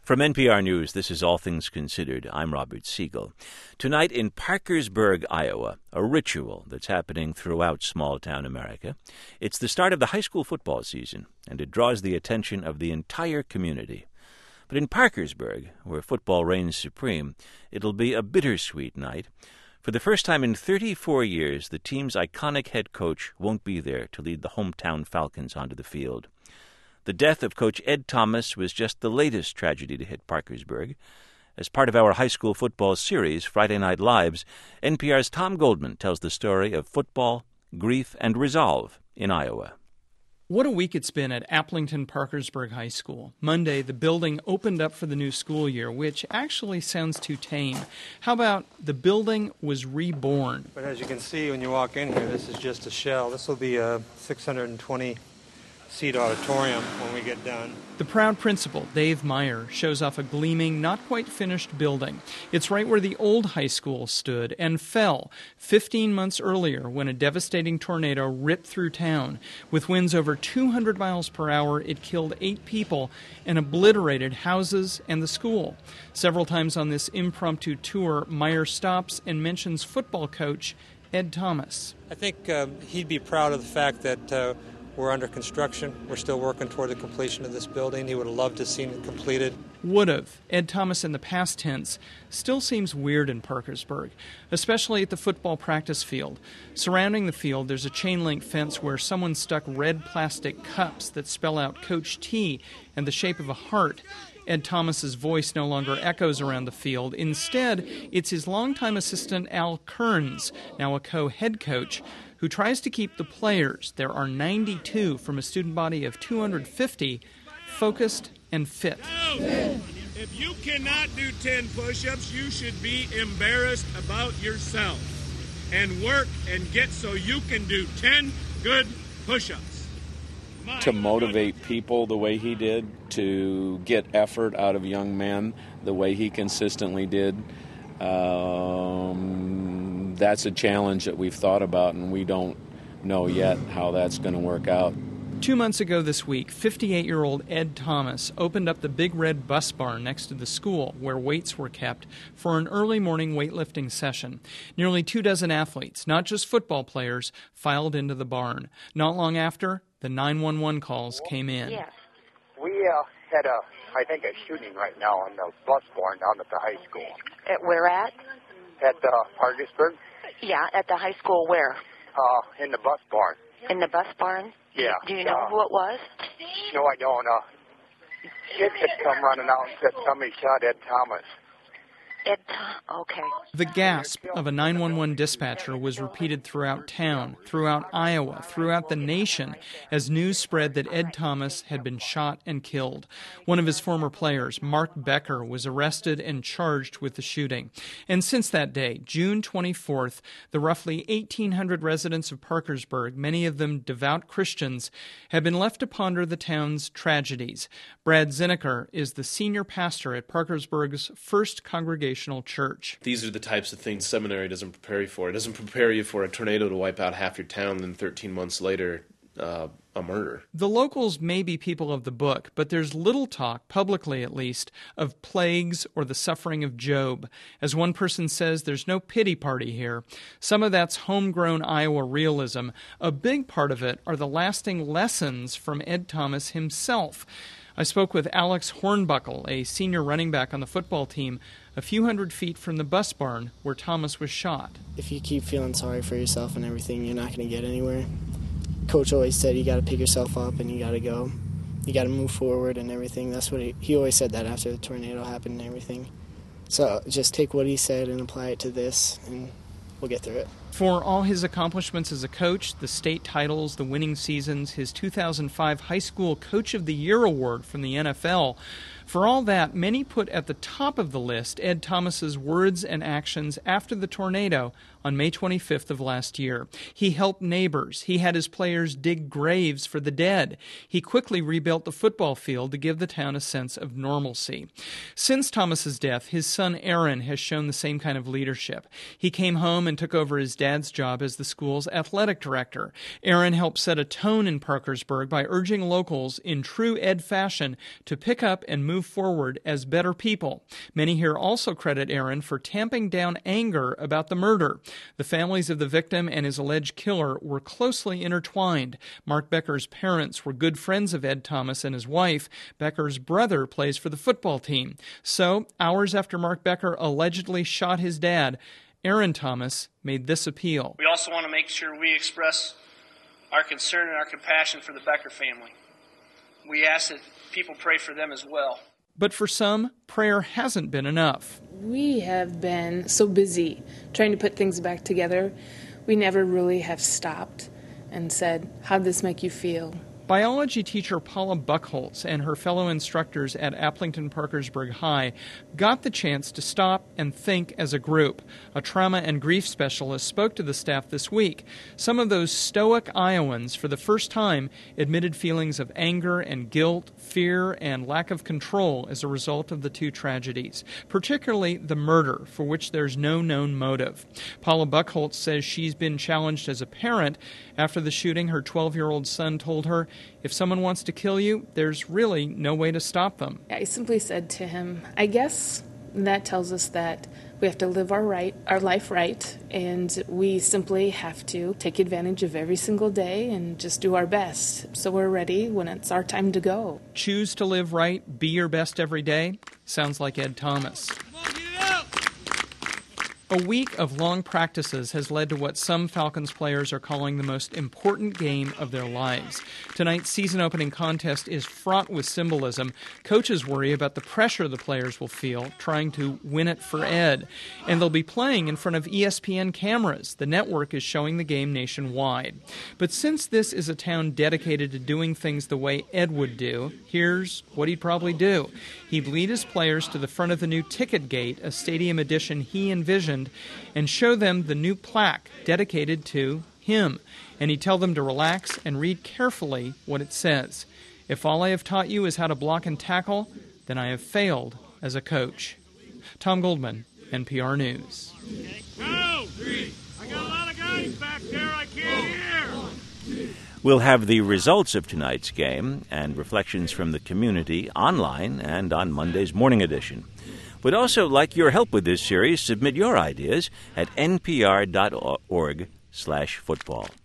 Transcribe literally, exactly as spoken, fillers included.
From N P R News, this is All Things Considered. I'm Robert Siegel. Tonight in Parkersburg, Iowa, a ritual that's happening throughout small-town America. It's the start of the high school football season, and it draws the attention of the entire community. But in Parkersburg, where football reigns supreme, it'll be a bittersweet night. For the first time in thirty-four years, the team's iconic head coach won't be there to lead the hometown Falcons onto the field. The death of Coach Ed Thomas was just the latest tragedy to hit Parkersburg. As part of our high school football series, Friday Night Lives, N P R's Tom Goldman tells the story of football, grief, and resolve in Iowa. What a week it's been at Applington Parkersburg High School. Monday, the building opened up for the new school year, which actually sounds too tame. How about the building was reborn? But as you can see when you walk in here, this is just a shell. This will be a six hundred twenty seat auditorium when we get done. The proud principal, Dave Meyer, shows off a gleaming, not quite finished building. It's right where the old high school stood and fell fifteen months earlier when a devastating tornado ripped through town. With winds over two hundred miles per hour, it killed eight people and obliterated houses and the school. Several times on this impromptu tour, Meyer stops and mentions football coach Ed Thomas. I think uh, he'd be proud of the fact that uh, we're under construction. We're still working toward the completion of this building. He would have loved to have seen it completed. Would've. Ed Thomas in the past tense still seems weird in Parkersburg, especially at the football practice field. Surrounding the field, there's a chain-link fence where someone stuck red plastic cups that spell out Coach T and the shape of a heart. Ed Thomas's voice no longer echoes around the field. Instead, it's his longtime assistant Al Kearns, now a co-head coach, who tries to keep the players, there are ninety-two from a student body of two hundred fifty, focused and fit. If you cannot do ten push-ups, you should be embarrassed about yourself and work and get so you can do ten good push-ups. My to motivate people the way he did, to get effort out of young men the way he consistently did. Um, that's a challenge that we've thought about, and we don't know yet how that's going to work out. Two months ago this week, fifty-eight-year-old Ed Thomas opened up the Big Red Bus Barn next to the school where weights were kept for an early morning weightlifting session. Nearly two dozen athletes, not just football players, filed into the barn. Not long after, the nine one one calls came in. Yes. We uh, had a, I think, a shooting right now on the bus barn down at the high school. At where at? At uh, Parkersburg. Yeah, at the high school where? Uh, in the bus barn. In the bus barn? Yeah. Do you know uh, who it was? No, I don't. Uh, kids had come running out and said somebody shot Ed Thomas. Ed, okay. The gasp of a nine one one dispatcher was repeated throughout town, throughout Iowa, throughout the nation, as news spread that Ed Thomas had been shot and killed. One of his former players, Mark Becker, was arrested and charged with the shooting. And since that day, June twenty-fourth, the roughly eighteen hundred residents of Parkersburg, many of them devout Christians, have been left to ponder the town's tragedies. Brad Zinneker is the senior pastor at Parkersburg's First Congregational Church. These are the types of things seminary doesn't prepare you for. It doesn't prepare you for a tornado to wipe out half your town, and thirteen months later, uh, a murder. The locals may be people of the book, but there's little talk, publicly at least, of plagues or the suffering of Job. As one person says, there's no pity party here. Some of that's homegrown Iowa realism. A big part of it are the lasting lessons from Ed Thomas himself. I spoke with Alex Hornbuckle, a senior running back on the football team, a few hundred feet from the bus barn where Thomas was shot. If you keep feeling sorry for yourself and everything, you're not going to get anywhere. Coach always said you got to pick yourself up and you got to go. You got to move forward and everything. That's what he, he always said that after the tornado happened and everything. So just take what he said and apply it to this, and we'll get through it. For all his accomplishments as a coach, the state titles, the winning seasons, his two thousand five High School Coach of the Year award from the N F L, for all that, many put at the top of the list Ed Thomas's words and actions after the tornado on May twenty-fifth of last year. He helped neighbors. He had his players dig graves for the dead. He quickly rebuilt the football field to give the town a sense of normalcy. Since Thomas's death, his son Aaron has shown the same kind of leadership. He came home and took over his dad's job as the school's athletic director. Aaron helped set a tone in Parkersburg by urging locals in true Ed fashion to pick up and move move forward as better people. Many here also credit Aaron for tamping down anger about the murder. The families of the victim and his alleged killer were closely intertwined. Mark Becker's parents were good friends of Ed Thomas and his wife. Becker's brother plays for the football team. So, hours after Mark Becker allegedly shot his dad, Aaron Thomas made this appeal. We also want to make sure we express our concern and our compassion for the Becker family. We ask that people pray for them as well. But for some, prayer hasn't been enough. We have been so busy trying to put things back together, we never really have stopped and said, how'd this make you feel? Biology teacher Paula Buchholz and her fellow instructors at Aplington Parkersburg High got the chance to stop and think as a group. A trauma and grief specialist spoke to the staff this week. Some of those stoic Iowans, for the first time, admitted feelings of anger and guilt, fear, and lack of control as a result of the two tragedies, particularly the murder, for which there's no known motive. Paula Buchholz says she's been challenged as a parent. After the shooting, her twelve-year-old son told her, if someone wants to kill you, there's really no way to stop them. I simply said to him, I guess that tells us that we have to live our right, our life right, and we simply have to take advantage of every single day and just do our best so we're ready when it's our time to go. Choose to live right, be your best every day. Sounds like Ed Thomas. A week of long practices has led to what some Falcons players are calling the most important game of their lives. Tonight's season-opening contest is fraught with symbolism. Coaches worry about the pressure the players will feel trying to win it for Ed. And they'll be playing in front of E S P N cameras. The network is showing the game nationwide. But since this is a town dedicated to doing things the way Ed would do, here's what he'd probably do. He'd lead his players to the front of the new ticket gate, a stadium addition he envisioned, and show them the new plaque dedicated to him. And he'd tell them to relax and read carefully what it says. If all I have taught you is how to block and tackle, then I have failed as a coach. Tom Goldman, N P R News. Okay, go! Three. I got a lot of guys back there I can't hear. We'll have the results of tonight's game and reflections from the community online and on Monday's Morning Edition. We'd also like your help with this series. Submit your ideas at npr dot org slash football.